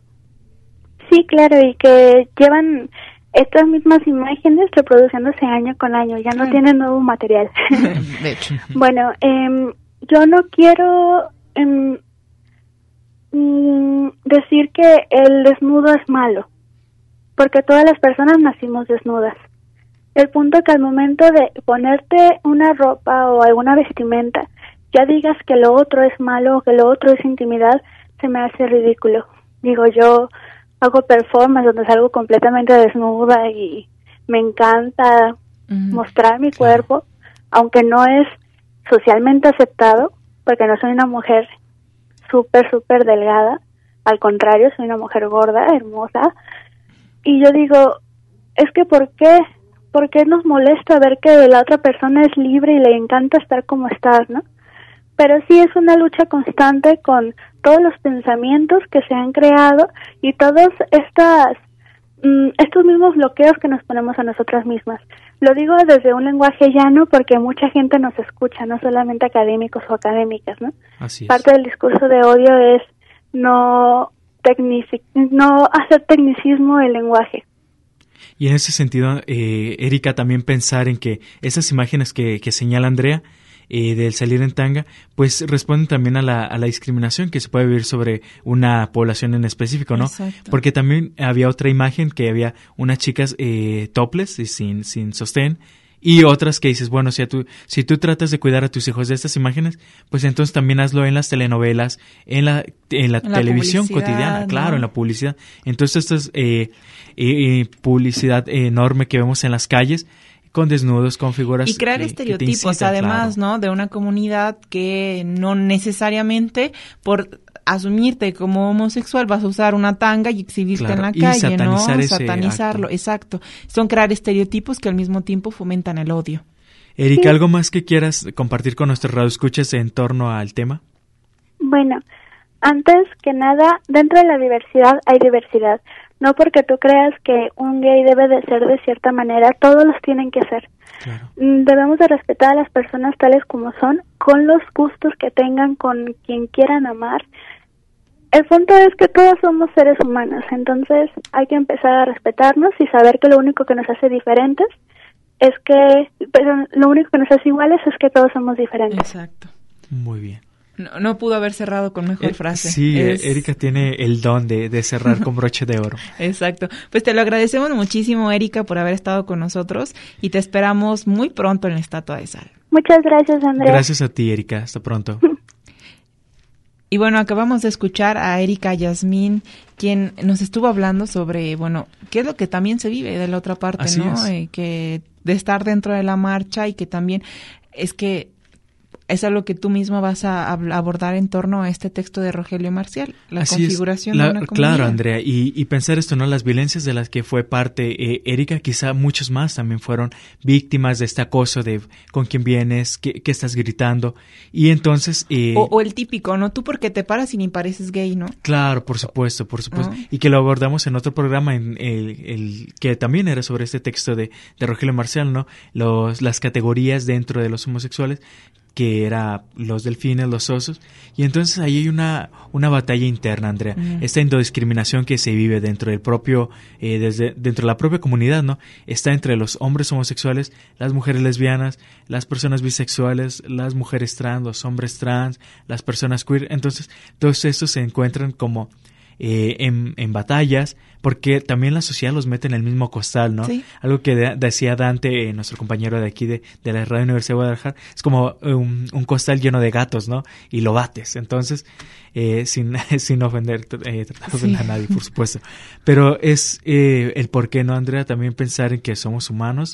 Sí, claro, y que llevan estas mismas imágenes reproduciéndose año con año, ya no tienen nuevo material. De hecho. Bueno, eh, yo no quiero eh, decir que el desnudo es malo, porque todas las personas nacimos desnudas. El punto es que al momento de ponerte una ropa o alguna vestimenta, ya digas que lo otro es malo o que lo otro es intimidad, se me hace ridículo. Digo, yo hago performance donde salgo completamente desnuda y me encanta uh-huh. mostrar mi cuerpo, aunque no es socialmente aceptado, porque no soy una mujer súper, súper delgada, al contrario, soy una mujer gorda, hermosa, y yo digo, es que ¿por qué? ¿Por qué nos molesta ver que la otra persona es libre y le encanta estar como estás, no? Pero sí es una lucha constante con todos los pensamientos que se han creado y todos estas, mm, estos mismos bloqueos que nos ponemos a nosotras mismas. Lo digo desde un lenguaje llano porque mucha gente nos escucha, no solamente académicos o académicas, ¿no? Así es. Parte del discurso de odio es no, tecnici- no hacer tecnicismo del lenguaje. Y en ese sentido, eh, Erika, también pensar en que esas imágenes que, que señala Andrea, eh, del salir en tanga, pues responden también a la, a la discriminación que se puede vivir sobre una población en específico, ¿no? Exacto. Porque también había otra imagen que había unas chicas eh, topless y sin, sin sostén, y otras que dices, bueno, si, a tú, si tú tratas de cuidar a tus hijos de estas imágenes, pues entonces también hazlo en las telenovelas, en la, en la, En la televisión publicidad, cotidiana, claro, ¿no? en la publicidad. Entonces esta es eh, eh, publicidad enorme que vemos en las calles, con desnudos, con figuras y crear que, estereotipos, que te incitan, además, claro. ¿no? De una comunidad que no necesariamente por asumirte como homosexual vas a usar una tanga y exhibirte Claro, en la y calle, satanizar ¿no? ese Satanizarlo, acto. exacto. Son crear estereotipos que al mismo tiempo fomentan el odio. Erika, ¿algo más que quieras compartir con nuestros radioescuchas en torno al tema? Bueno, antes que nada, dentro de la diversidad hay diversidad. No porque tú creas que un gay debe de ser de cierta manera, todos los tienen que ser. Claro. Debemos de respetar a las personas tales como son, con los gustos que tengan, con quien quieran amar. El punto es que todos somos seres humanos, entonces hay que empezar a respetarnos y saber que lo único que nos hace diferentes es que, pero lo único que nos hace iguales es que todos somos diferentes. Exacto. Muy bien. No, no pudo haber cerrado con mejor Eh, frase. Sí, Es- Erika tiene el don de, de cerrar con broche de oro. Exacto. Pues te lo agradecemos muchísimo, Erika, por haber estado con nosotros y te esperamos muy pronto en la Estatua de Sal. Muchas gracias, Andrea. Gracias a ti, Erika. Hasta pronto. Y bueno, acabamos de escuchar a Erika Yasmín, quien nos estuvo hablando sobre, bueno, qué es lo que también se vive de la otra parte, Así ¿no? es. Eh, que de estar dentro de la marcha y que también es que es algo que tú misma vas a ab- abordar en torno a este texto de Rogelio Marcial, la Así es. configuración La- de una comunidad. Claro, Andrea, y, y pensar esto, ¿no? Las violencias de las que fue parte eh, Erika, quizá muchos más también fueron víctimas de este acoso de con quién vienes, qué, qué estás gritando, y entonces... Eh, O, o el típico, ¿no? Tú porque te paras y ni pareces gay, ¿no? Claro, por supuesto, por supuesto. Ah. Y que lo abordamos en otro programa, en el, el que también era sobre este texto de, de Rogelio Marcial, ¿no? Los, las categorías dentro de los homosexuales, que era los delfines, los osos, y entonces ahí hay una, una batalla interna, Andrea, Ujú. esta endodiscriminación que se vive dentro del propio, eh, desde, dentro de la propia comunidad, ¿no? Está entre los hombres homosexuales, las mujeres lesbianas, las personas bisexuales, las mujeres trans, los hombres trans, las personas queer, entonces todos estos se encuentran como eh, en, en batallas, porque también la sociedad los mete en el mismo costal, ¿no? Sí. Algo que de- decía Dante, eh, nuestro compañero de aquí de, de la Radio Universidad de Guadalajara, es como un, un costal lleno de gatos, ¿no? Y lo bates. Entonces, eh, sin, sin ofender, eh, tratar de ofender Sí. a nadie, por supuesto. Pero es eh, el por qué, ¿no, Andrea? También pensar en que somos humanos.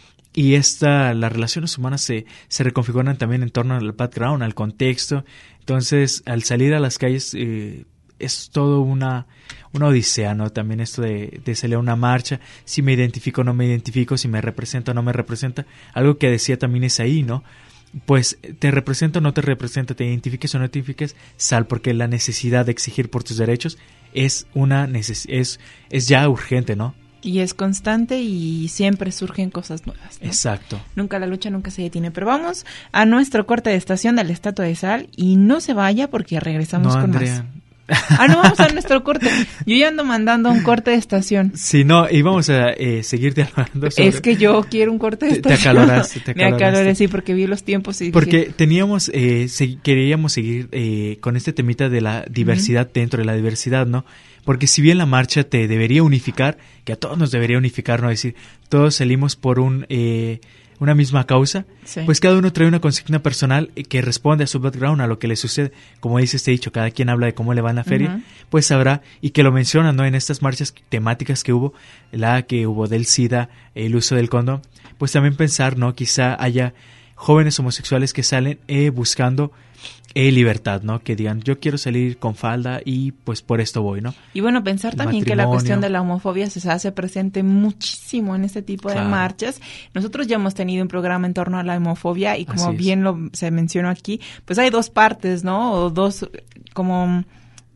Y esta, las relaciones humanas se, se reconfiguran también en torno al background, al contexto. Entonces, al salir a las calles, eh, es todo una, una odisea, ¿no? También esto de, de salir a una marcha, si me identifico o no me identifico, si me representa o no me representa. Algo que decía también es ahí, ¿no? Pues te representa o no te representa, te identifiques o no te identifiques, sal, porque la necesidad de exigir por tus derechos es una neces- es, es ya urgente, ¿no? Y es constante y siempre surgen cosas nuevas, ¿no? Exacto. Nunca la lucha nunca se detiene. Pero vamos a nuestro corte de estación de la Estatua de Sal y no se vaya porque regresamos No, con Andrea. más. Ah, no, vamos a nuestro corte. Yo ya ando mandando un corte de estación. Si no, íbamos a eh, seguir dialogando sobre... Es que yo quiero un corte de Te- te estación. acaloraste, te Me acaloraste. acaloré, sí, porque vi los tiempos y Porque dije, teníamos, eh, se- queríamos seguir eh, con este temita de la diversidad dentro de la diversidad, ¿no? Porque si bien la marcha te debería unificar, que a todos nos debería unificar, ¿no? Es decir, todos salimos por un eh, una misma causa, Sí. pues cada uno trae una consigna personal eh, que responde a su background, a lo que le sucede. Como dice este dicho, cada quien habla de cómo le va en la feria, Ujú. pues sabrá, y que lo mencionan, ¿no? En estas marchas temáticas que hubo, la que hubo del SIDA, el uso del condón, pues también pensar, ¿no? Quizá haya jóvenes homosexuales que salen eh, buscando eh, libertad, ¿no? Que digan, yo quiero salir con falda y pues por esto voy, ¿no? y bueno, pensar El también que la matrimonio. cuestión de la homofobia se hace presente muchísimo en este tipo Claro. de marchas. Nosotros ya hemos tenido un programa en torno a la homofobia y como Así es. bien lo se mencionó aquí, pues hay dos partes, ¿no? O dos como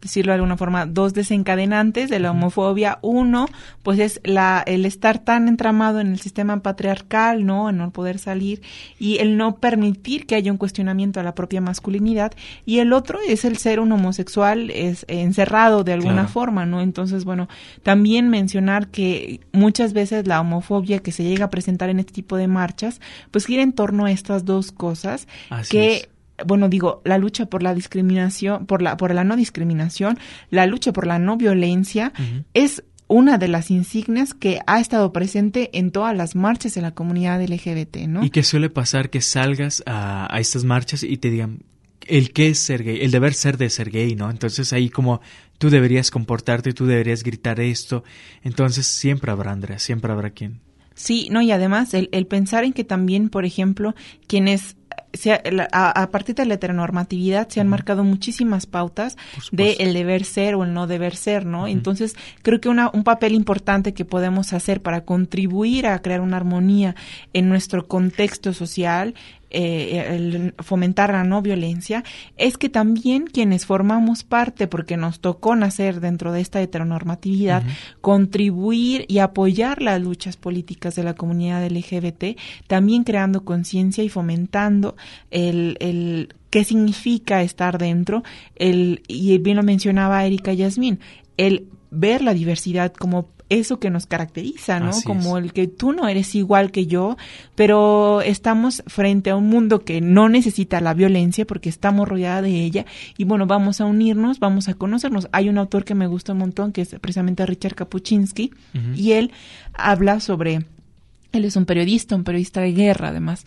decirlo de alguna forma, dos desencadenantes de la homofobia. Uno, pues es la el estar tan entramado en el sistema patriarcal, ¿no? En no poder salir y el no permitir que haya un cuestionamiento a la propia masculinidad. Y el otro es el ser un homosexual es encerrado de alguna claro. forma, ¿no? Entonces, bueno, también mencionar que muchas veces la homofobia que se llega a presentar en este tipo de marchas, pues gira en torno a estas dos cosas. Así que es. Bueno, digo, la lucha por la discriminación, por la por la no discriminación, la lucha por la no violencia, uh-huh. es una de las insignias que ha estado presente en todas las marchas de la comunidad L G B T, ¿no? Y que suele pasar que salgas a, a estas marchas y te digan el qué es ser gay, el deber ser de ser gay, ¿no? Entonces ahí como tú deberías comportarte, tú deberías gritar esto, entonces siempre habrá, Andrea, siempre habrá quien. Sí, no, y además el, el pensar en que también, por ejemplo, quienes Se ha, a, a partir de la heteronormatividad se han uh-huh. marcado muchísimas pautas de el deber ser o el no deber ser, ¿no? Uh-huh. Entonces, creo que una, un papel importante que podemos hacer para contribuir a crear una armonía en nuestro contexto social, eh, el fomentar la no violencia, es que también quienes formamos parte, porque nos tocó nacer dentro de esta heteronormatividad, uh-huh. contribuir y apoyar las luchas políticas de la comunidad L G B T, también creando conciencia y fomentando el, el qué significa estar dentro, el y bien lo mencionaba Erika Yasmín, el ver la diversidad como eso que nos caracteriza, ¿no? Así como es. El que tú no eres igual que yo, pero estamos frente a un mundo que no necesita la violencia porque estamos rodeada de ella y bueno, vamos a unirnos, vamos a conocernos. Hay un autor que me gusta un montón que es precisamente Richard Kapuscinski uh-huh. y él habla sobre... Él es un periodista, un periodista de guerra, además.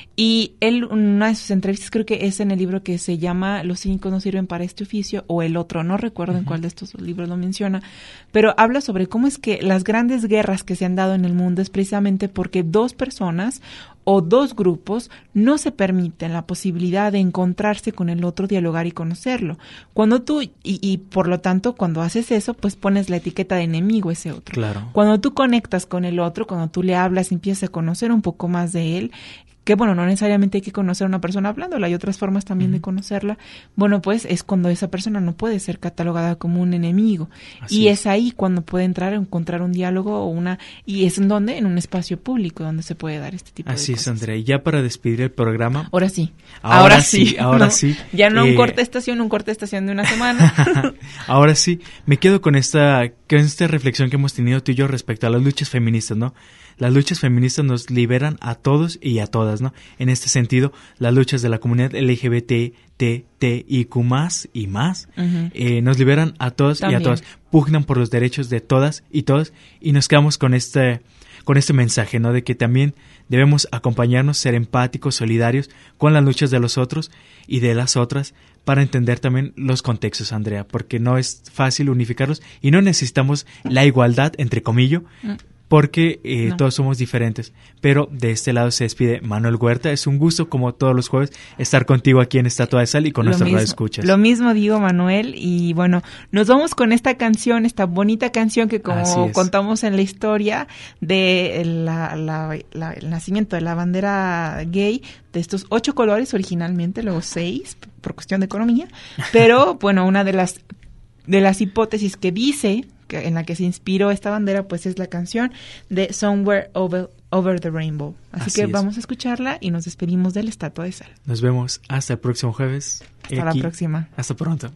Y él, una de sus entrevistas, creo que es en el libro que se llama Los cínicos no sirven para este oficio, o el otro, no recuerdo uh-huh. en cuál de estos libros lo menciona, pero habla sobre cómo es que las grandes guerras que se han dado en el mundo es precisamente porque dos personas o dos grupos no se permiten la posibilidad de encontrarse con el otro, dialogar y conocerlo. Cuando tú, y, y por lo tanto, cuando haces eso, pues pones la etiqueta de enemigo a ese otro. Claro. Cuando tú conectas con el otro, cuando tú le hablas, empiezas a conocer un poco más de él, que bueno, no necesariamente hay que conocer a una persona hablándola, hay otras formas también uh-huh. de conocerla, bueno, pues es cuando esa persona no puede ser catalogada como un enemigo. Así y es. es ahí cuando puede entrar a encontrar un diálogo o una, y es en donde, en un espacio público donde se puede dar este tipo Así de cosas. Así es, Andrea, y ya para despedir el programa. Ahora sí. Ahora, ahora sí, sí, ahora no, sí. Ya no eh, un corte estación, un corte estación de una semana. Ahora sí, me quedo con esta, con esta reflexión que hemos tenido tú y yo respecto a las luchas feministas, ¿no? Las luchas feministas nos liberan a todos y a todas, ¿no? En este sentido, las luchas de la comunidad L G B T, T, T, I Q más y más, uh-huh. eh, nos liberan a todos También. y a todas, pugnan por los derechos de todas y todos, y nos quedamos con este, con este mensaje, ¿no? De que también debemos acompañarnos, ser empáticos, solidarios con las luchas de los otros y de las otras, para entender también los contextos, Andrea, porque no es fácil unificarlos y no necesitamos la igualdad, entre comillas, uh-huh. porque eh, no. todos somos diferentes. Pero de este lado se despide Manuel Huerta. Es un gusto, como todos los jueves, estar contigo aquí en Estatua de Sal y con nuestras radioescuchas. Lo mismo digo, Manuel. Y bueno, nos vamos con esta canción, esta bonita canción que como contamos en la historia de la, la, la, el nacimiento de la bandera gay, de estos ocho colores originalmente, luego seis, por cuestión de economía. Pero bueno, una de las, de las hipótesis que dice... en la que se inspiró esta bandera, pues es la canción de Somewhere Over, Over the Rainbow. Así, Así que es. Vamos a escucharla y nos despedimos de la Estatua de Sal. Nos vemos hasta el próximo jueves. Hasta aquí. La próxima. Hasta pronto.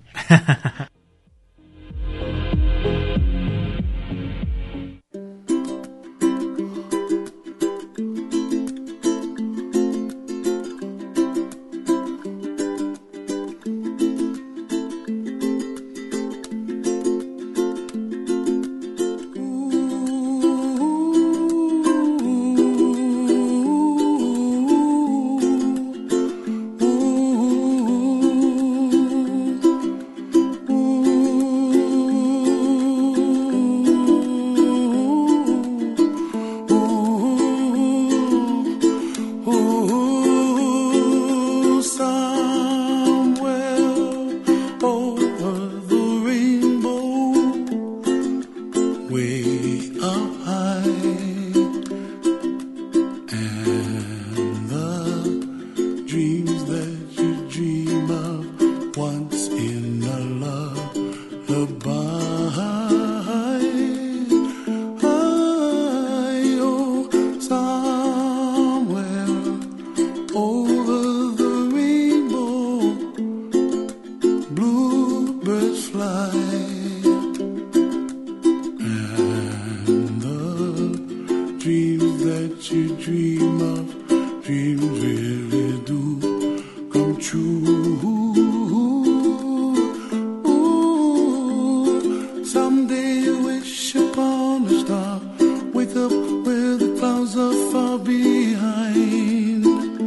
Ooh. dreams that you dream of, dreams really do come true. Ooh, someday you wish upon a star, wake up where the clouds are far behind.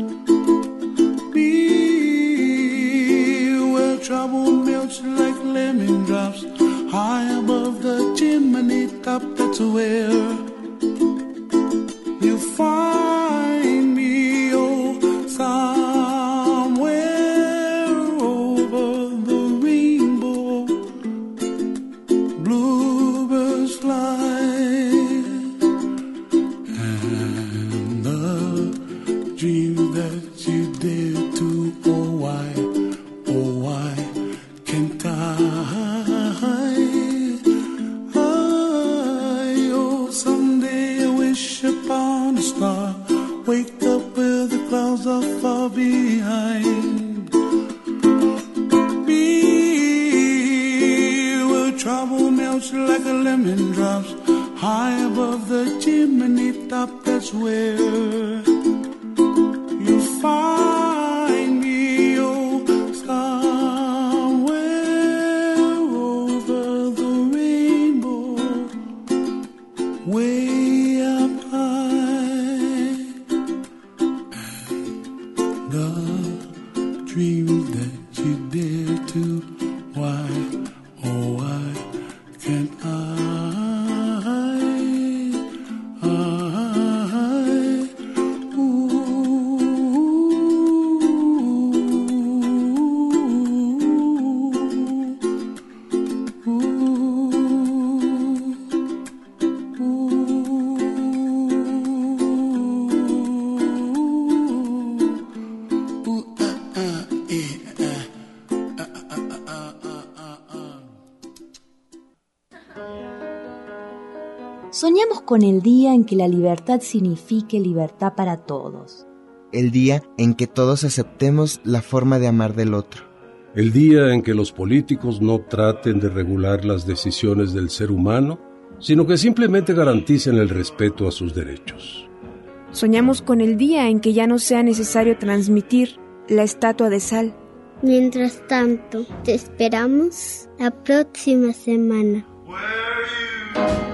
Be where trouble melts like lemon drops, high above the chimney top, that's where you find me, oh, somewhere over the rainbow, bluebirds fly, and the dreams that you dare to, oh why, oh why can't I? Upon a star, wake up where the clouds are far behind. Be where trouble melts like a lemon drops, high above the chimney top, that's where you find me, oh, somewhere over the rainbow, way dreams that you dare to, why, oh why can't I, I, ooh, ooh, Soñamos con el día en que la libertad signifique libertad para todos. El día en que todos aceptemos la forma de amar del otro. El día en que los políticos no traten de regular las decisiones del ser humano, sino que simplemente garanticen el respeto a sus derechos. Soñamos con el día en que ya no sea necesario transmitir la estatua de sal. Mientras tanto, te esperamos la próxima semana. Where you